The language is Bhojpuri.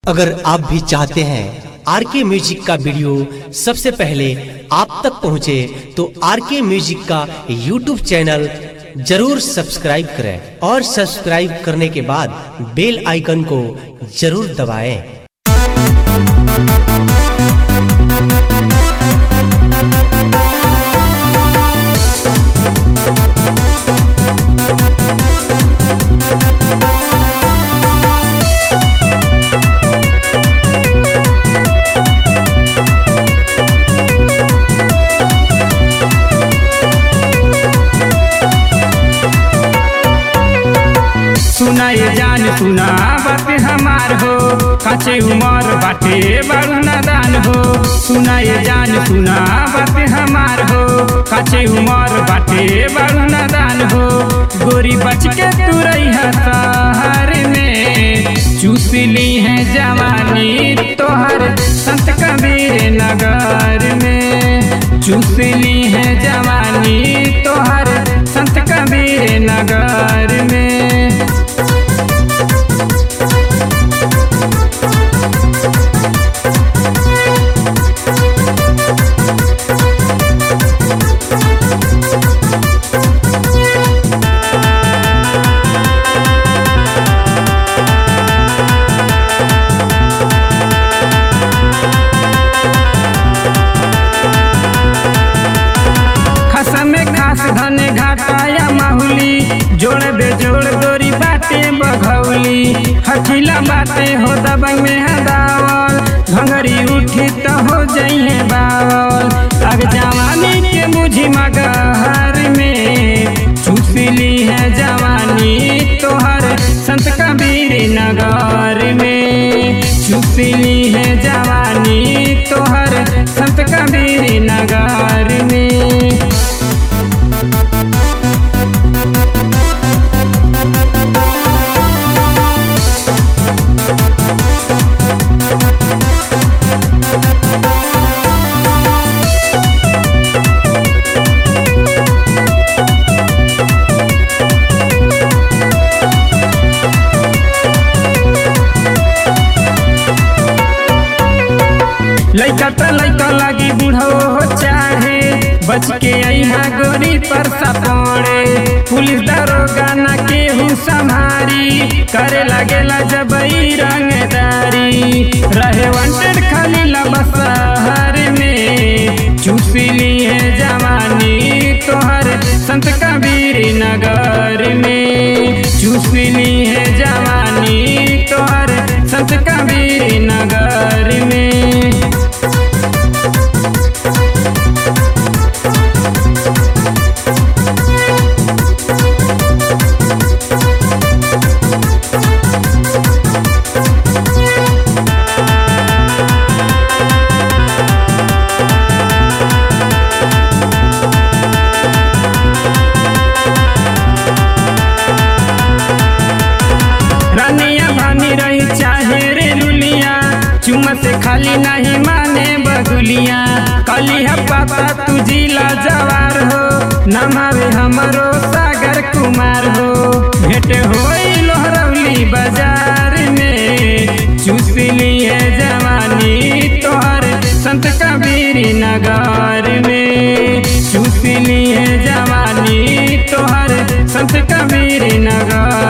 अगर आप भी चाहते हैं आरके म्यूजिक का वीडियो सबसे पहले आप तक पहुंचे तो आरके म्यूजिक का यूट्यूब चैनल जरूर सब्सक्राइब करें और सब्सक्राइब करने के बाद बेल आइकन को जरूर दबाएं। सुना ये जान सुना बात हमार हो काचे उमर बाटे बड़ू नादान हो। सुना ये जान सुना बात हमार हो काचे उमर बाटे बड़ू नादान हो। गोरी बच के तू रही शहर में चूस ली है जवानी तोहर संत कबीर नगर में। चूस ली है जवानी तोहर संत कबीर नगर में। धने घाटाया माहुली जोड़ बेजोड़ गोरी बाटे बघौली। हठीला बाटे हो दबंग में हदावल घंगरी उठी तो हो जाइए बावल। अब जवानी के मुझी मगहर में चूस ली है जवानी तोहर संत कबीर नगर में। चूस ली है जवानी तोहर संत कबीर नगर में। लइका तो लइका लगी बूढ़ो हो चाहे बच के यहाँ गोरी पर सपड़े। पुलिस दरोगा न केहू संभारी करे लगेला जब रंगदारी। रहे वांटेड खाली लबसहर में चूस ली है जवानी तोहर संत कबीर नगर में। चूस ली है जवानी तोहर संत कबीर नगर में। चुमा से खाली नहीं माने बगुलिया कली है पता तू जिला जवार हो नमावे हमरो सागर कुमार हो। भेंट होई लोहरौली बाजार में चूस ली है जवानी तोहर संत कबीर नगर में। चूस ली है जवानी तोहर संत कबीर नगर